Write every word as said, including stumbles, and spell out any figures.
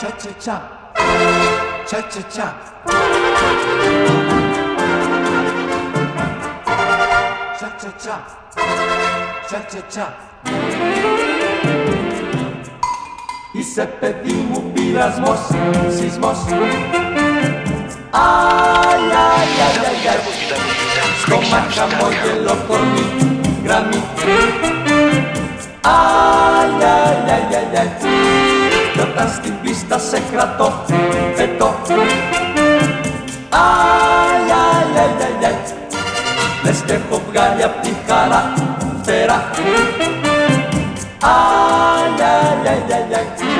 cha-cha-cha, cha-cha-cha. Cha-cha-cha, cha-cha-cha. Είσαι παιδί μου πειρασμός, σεισμός. Αι, αι, αι, αι, αι. Στο μάτ χαμόγελο κορμί, γραμμή. Αι, αι, αι, αι, αι. Κι όταν στην πίστα σε κρατώ, πετώ. Αι, αι, αι, αι, αι. Λες κι έχω βγάλει απ' τη χαρά φτερά. Αι, αι, αι, αι, αι.